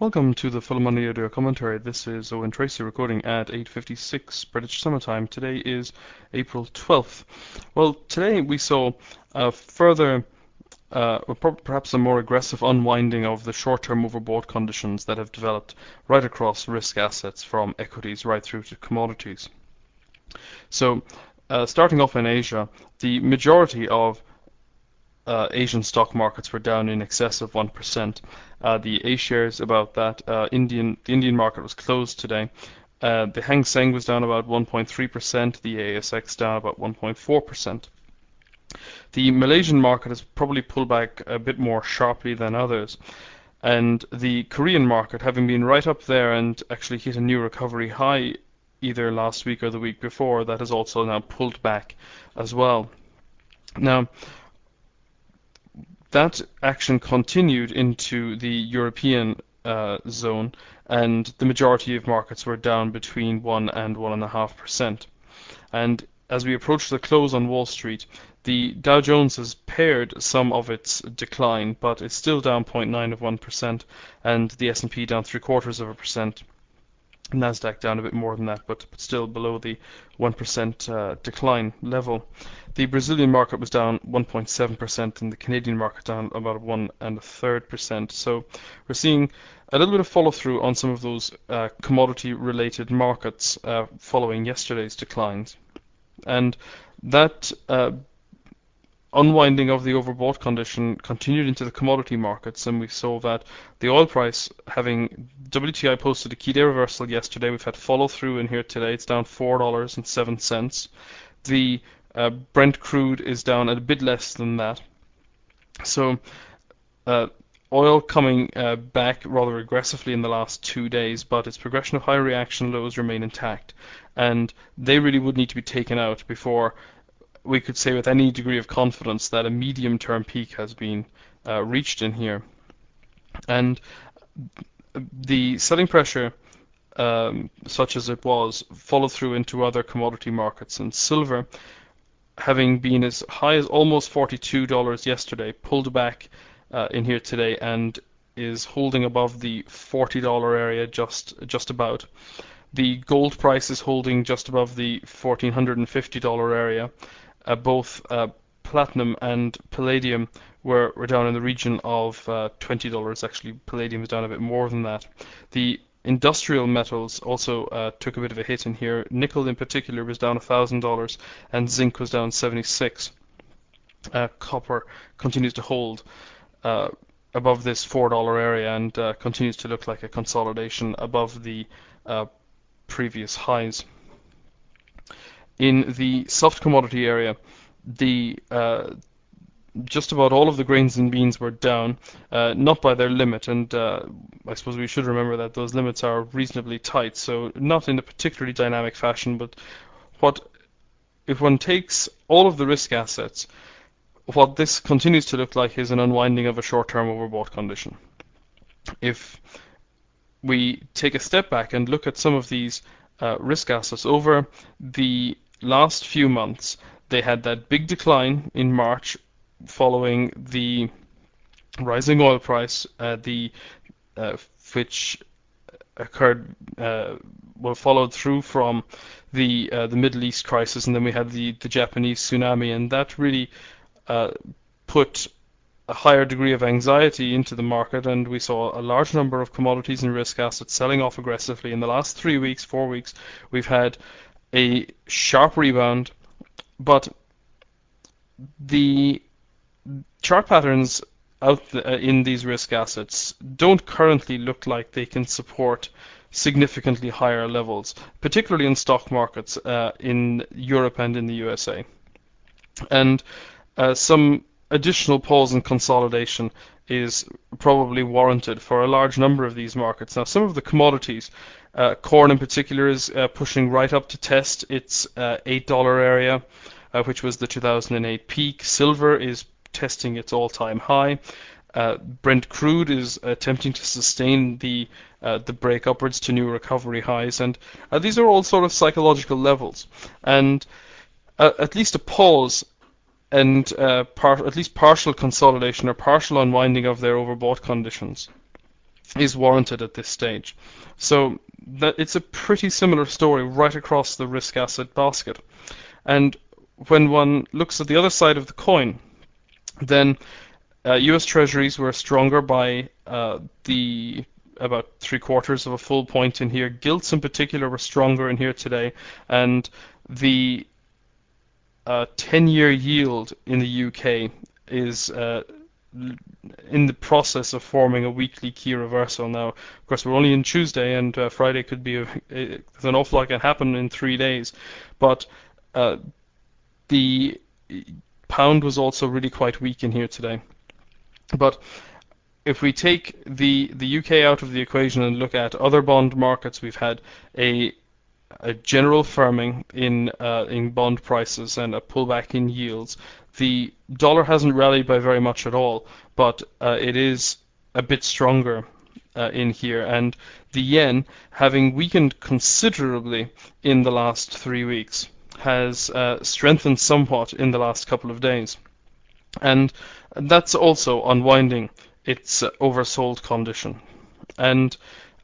Welcome to the Full Money Audio Commentary. This is Owen Tracy recording at 8:56 British Summer Time. Today is April 12th. Well, today we saw a further, perhaps a more aggressive unwinding of the short-term overbought conditions that have developed right across risk assets from equities right through to commodities. So, starting off in Asia, the majority of Asian stock markets were down in excess of 1%. The A-shares about that. The Indian market was closed today. The Hang Seng was down about 1.3%. The ASX down about 1.4%. The Malaysian market has probably pulled back a bit more sharply than others. And the Korean market, having been right up there and actually hit a new recovery high either last week or the week before, that has also now pulled back as well. Now, that action continued into the European zone, and the majority of markets were down between 1 and 1.5%. And as we approach the close on Wall Street, the Dow Jones has pared some of its decline, but it's still down 0.9%, and the S&P down 0.75%. Nasdaq down a bit more than that, but still below the 1% decline level. The Brazilian market was down 1.7%, and the Canadian market down about 1.33%. So we're seeing a little bit of follow through on some of those commodity-related markets following yesterday's declines, and that unwinding of the overbought condition continued into the commodity markets, and we saw that the oil price, having WTI posted a key day reversal yesterday, we've had follow through in here today. It's down $4.07. The Brent crude is down at a bit less than that. So oil coming back rather aggressively in the last 2 days, but its progression of high reaction lows remain intact, and they really would need to be taken out before we could say with any degree of confidence that a medium-term peak has been reached in here. And the selling pressure, such as it was, followed through into other commodity markets. And silver, having been as high as almost $42 yesterday, pulled back in here today and is holding above the $40 area just about. The gold price is holding just above the $1,450 area. Both platinum and palladium were down in the region of $20. Actually, palladium was down a bit more than that. The industrial metals also took a bit of a hit in here. Nickel in particular was down $1,000, and zinc was down 76. Copper continues to hold above this $4 area and continues to look like a consolidation above the previous highs. In the soft commodity area, the just about all of the grains and beans were down, not by their limit, and I suppose we should remember that those limits are reasonably tight, so not in a particularly dynamic fashion, but if one takes all of the risk assets, what this continues to look like is an unwinding of a short-term overbought condition. If we take a step back and look at some of these risk assets over the last few months, they had that big decline in March following the rising oil price, which occurred, followed through from the Middle East crisis, and then we had the Japanese tsunami, and that really put a higher degree of anxiety into the market, and we saw a large number of commodities and risk assets selling off aggressively. In the last 3 weeks, 4 weeks, we've had a sharp rebound, but the chart patterns out in these risk assets don't currently look like they can support significantly higher levels, particularly in stock markets in Europe and in the USA. And some additional pause and consolidation is probably warranted for a large number of these markets. Now, some of the commodities, corn in particular, is pushing right up to test its $8 area, which was the 2008 peak. Silver is testing its all-time high. Brent crude is attempting to sustain the break upwards to new recovery highs, and these are all sort of psychological levels. And at least a pause and at least partial consolidation or partial unwinding of their overbought conditions is warranted at this stage. So that it's a pretty similar story right across the risk asset basket. And when one looks at the other side of the coin, then U.S. Treasuries were stronger by the about 3/4 of a full point in here. Gilts in particular were stronger in here today, and the 10-year yield in the UK is in the process of forming a weekly key reversal now. Of course, we're only in Tuesday, and Friday could be there's an awful lot can happen in 3 days, but the pound was also really quite weak in here today. But if we take the UK out of the equation and look at other bond markets, we've had a general firming in bond prices and a pullback in yields. The dollar hasn't rallied by very much at all, but it is a bit stronger in here, and the yen, having weakened considerably in the last 3 weeks, has strengthened somewhat in the last couple of days, and that's also unwinding its oversold condition. And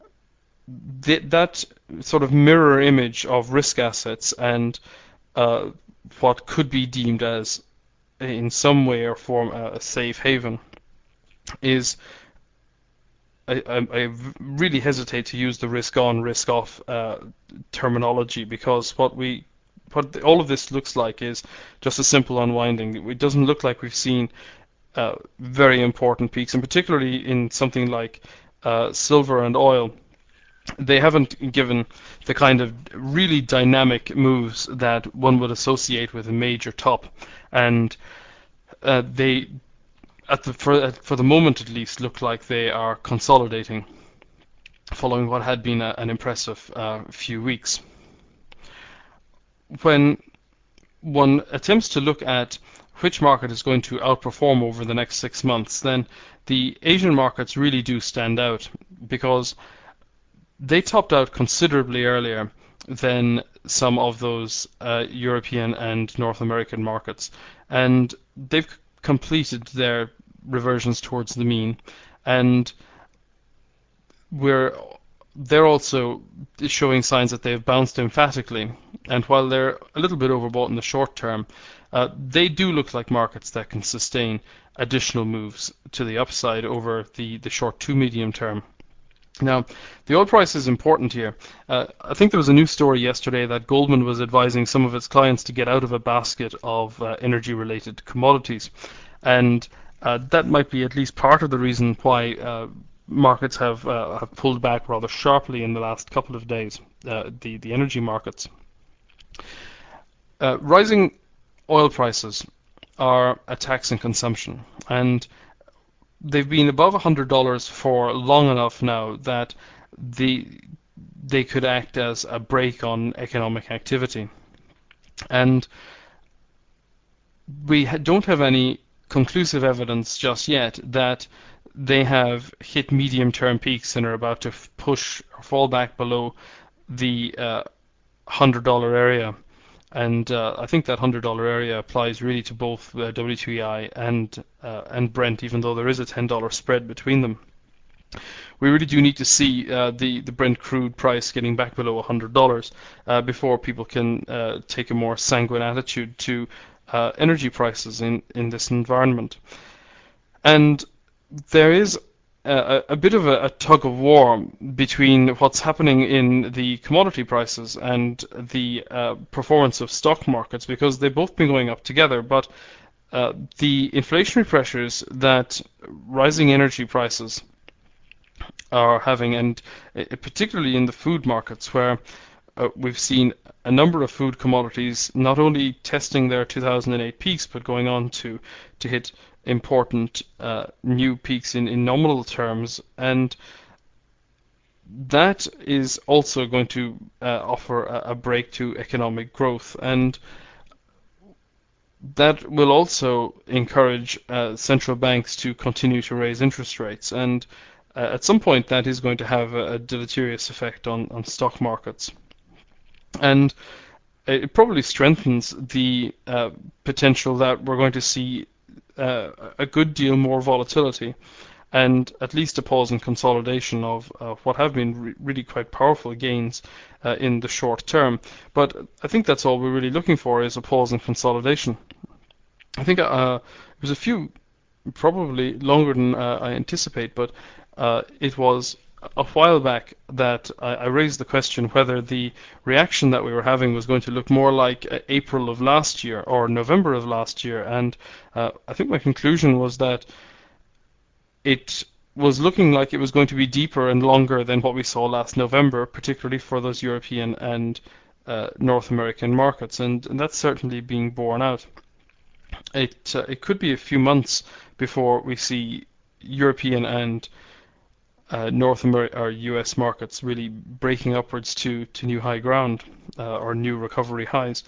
that sort of mirror image of risk assets and what could be deemed as, in some way or form, a safe haven is, I really hesitate to use the risk on, risk off terminology, because what all of this looks like is just a simple unwinding. It doesn't look like we've seen very important peaks, and particularly in something like silver and oil. They haven't given the kind of really dynamic moves that one would associate with a major top, and they, for the moment at least, look like they are consolidating, following what had been an impressive few weeks. When one attempts to look at which market is going to outperform over the next 6 months, then the Asian markets really do stand out, because they topped out considerably earlier than some of those European and North American markets, and they've completed their reversions towards the mean, and they're also showing signs that they've bounced emphatically. And while they're a little bit overbought in the short term, they do look like markets that can sustain additional moves to the upside over the short to medium term. Now, the oil price is important here. I think there was a news story yesterday that Goldman was advising some of its clients to get out of a basket of energy-related commodities, and that might be at least part of the reason why markets have pulled back rather sharply in the last couple of days, the energy markets. Rising oil prices are a tax on consumption, and they've been above $100 for long enough now that they could act as a brake on economic activity. And we don't have any conclusive evidence just yet that they have hit medium-term peaks and are about to push or fall back below the $100 area. And I think that $100 area applies really to both WTI and Brent, even though there is a $10 spread between them. We really do need to see the Brent crude price getting back below $100 before people can take a more sanguine attitude to energy prices in this environment. And there is a bit of a tug of war between what's happening in the commodity prices and the performance of stock markets, because they've both been going up together, but the inflationary pressures that rising energy prices are having, and particularly in the food markets, where we've seen a number of food commodities not only testing their 2008 peaks, but going on to hit important new peaks in nominal terms, and that is also going to offer a break to economic growth, and that will also encourage central banks to continue to raise interest rates, and at some point that is going to have a deleterious effect on stock markets. And it probably strengthens the potential that we're going to see a good deal more volatility. and at least a pause in consolidation of what have been really quite powerful gains in the short term. But I think that's all we're really looking for, is a pause in consolidation. I think it was a few, probably longer than I anticipate, but it was a while back that I raised the question whether the reaction that we were having was going to look more like April of last year or November of last year, and I think my conclusion was that it was looking like it was going to be deeper and longer than what we saw last November, particularly for those European and North American markets, and that's certainly being borne out. It could be a few months before we see European and North America or US markets really breaking upwards to new high ground or new recovery highs.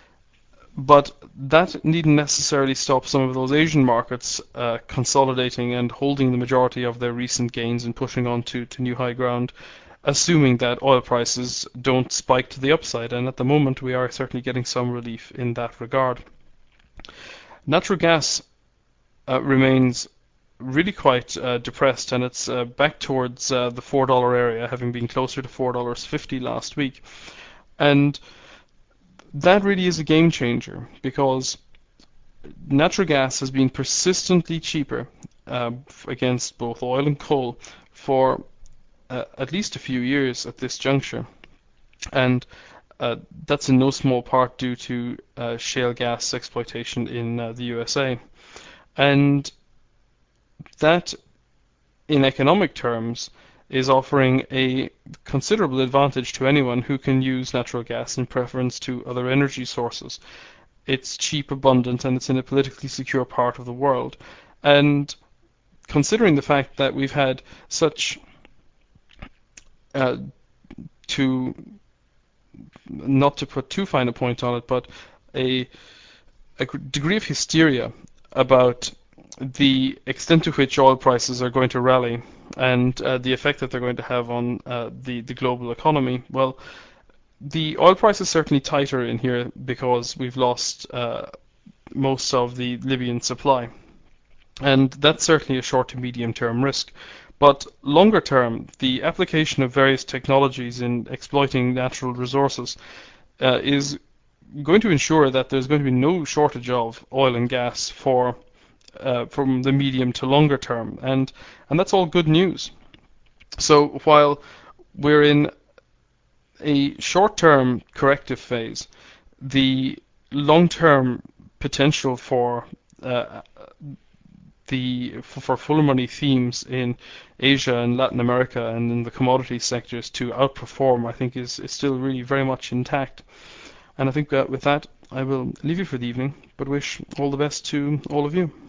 But that needn't necessarily stop some of those Asian markets consolidating and holding the majority of their recent gains and pushing on to new high ground, assuming that oil prices don't spike to the upside. And at the moment, we are certainly getting some relief in that regard. Natural gas remains really quite depressed, and it's back towards the $4 area, having been closer to $4.50 last week. And that really is a game changer, because natural gas has been persistently cheaper against both oil and coal for at least a few years at this juncture. And that's in no small part due to shale gas exploitation in the USA. And that, in economic terms, is offering a considerable advantage to anyone who can use natural gas in preference to other energy sources. It's cheap, abundant, and it's in a politically secure part of the world. And considering the fact that we've had such, not to put too fine a point on it, but a degree of hysteria about the extent to which oil prices are going to rally and the effect that they're going to have on the global economy. Well, the oil price is certainly tighter in here because we've lost most of the Libyan supply. And that's certainly a short to medium term risk. But longer term, the application of various technologies in exploiting natural resources is going to ensure that there's going to be no shortage of oil and gas from the medium to longer term, and that's all good news. So while we're in a short-term corrective phase, the long-term potential for fuller money themes in Asia and Latin America and in the commodity sectors to outperform, I think, is still really very much intact. And I think with that, I will leave you for the evening, but wish all the best to all of you.